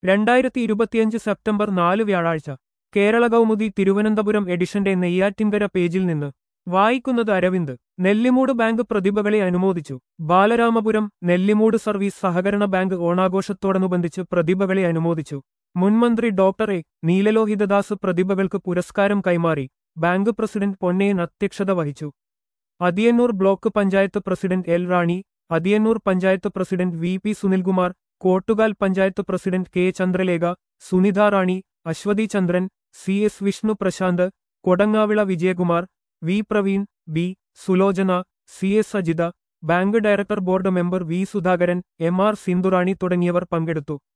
2025 September 4 വ്യാഴാഴ്ച കേരള കൗമുദി തിരുവനന്തപുരം എഡിഷന്റെ നെയ്യാറ്റിൻകര പേജിൽ നിന്ന് വായിക്കുന്നത് അരവിന്ദ്. നെല്ലിമൂട് ബാങ്ക് പ്രതിഭകളെ അനുമോദിച്ചു. ബാലരാമപുരം. നെല്ലിമൂട് സർവീസ് സഹകരണ ബാങ്ക് ഓണാഘോഷത്തോടനുബന്ധിച്ച് പ്രതിഭകളെ അനുമോദിച്ചു. മുൻമന്ത്രി ഡോക്ടർ എ നീലലോഹിതദാസ് പ്രതിഭകൾക്ക് പുരസ്കാരം കൈമാറി. ബാങ്ക് പ്രസിഡന്റ് പൊന്നയൻ അധ്യക്ഷത വഹിച്ചു. Athiyannoor block panchayat president L Rani, Athiyannoor panchayat president V P Sunilkumar, Kottukal panchayat president K Chandralekha, Sunitha Rani, Aswathy Chandran, C S Vishnu Prasanth, Kodangavila Vijayakumar, V Praveen, B Sulochana, C S Ajitha, bank director board member V Sudhakaran, M R Sindhurani തുടങ്ങിയവർ പങ്കെടുത്തു.